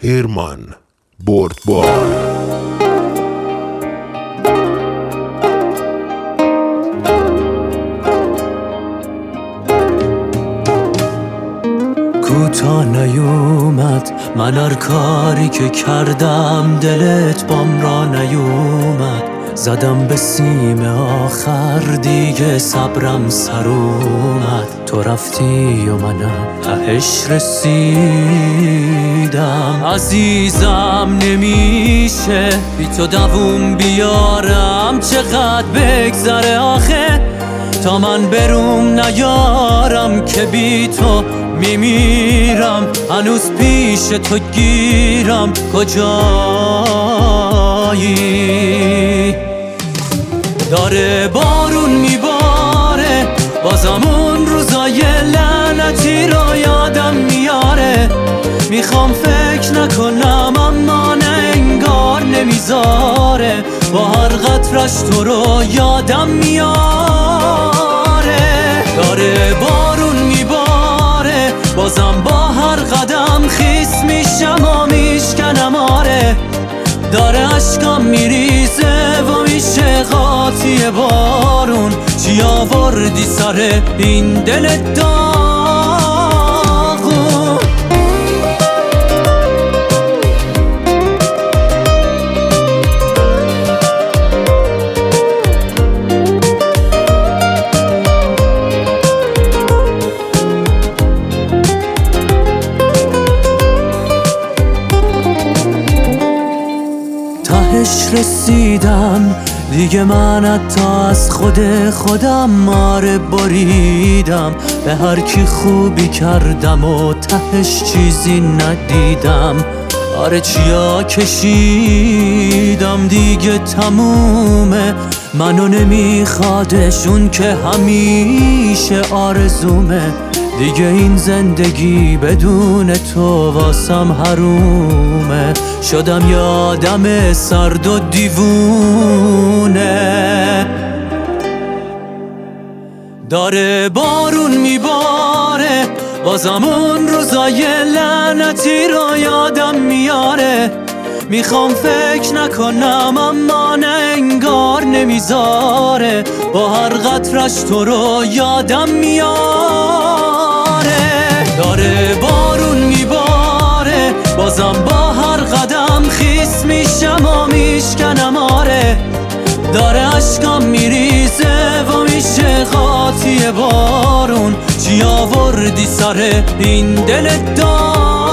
هرمان بردبار. کوتا نیومد من هر کاری که کردم، دلت بام را نیومد. زدم به سیم آخر دیگه صبرم سر اومد. تو رفتی و منم تهش رسیدم. عزیزم نمیشه بی تو دووم بیارم، چقدر بگذره آخه تا من بروم نیارم که بی تو میمیرم. هنوز پیش تو گیرم کجایی؟ داره بارون میباره بازم اون روزای لعنتی رو یادم میاره. میخوام فکر نکنم اما نه انگار نمیذاره. با هر قطرش تو رو یادم میاره. داره بارون میباره بازم با هر قدم خیس میشم و میشکنم. آره داره اشکام میریزه و میشه قاطی بارون. چی آوردی سر این دل داغون؟ تهش رسیدم دیگه، من حتی از خودم ماره بریدم. به هر کی خوبی کردم و تهش چیزی ندیدم. آره چیا کشیدم دیگه تمومه. منو نمیخوادشون که همیشه آرزومه. دیگه این زندگی بدون تو واسم حرومه. شدم یادم سرد و دیوونه. داره بارون میباره بازم اون روزای لعنتی رو یادم میاره. میخوام فکر نکنم اما نه انگار نمیذاره. با هر قطرش تو رو یادم میاره. داره بارون میباره بازم با هر قدم خیس میشم و میشکنم. آره داره اشکام میریزه و میشه قاطی بارون. چی آوردی سر این دل داغون؟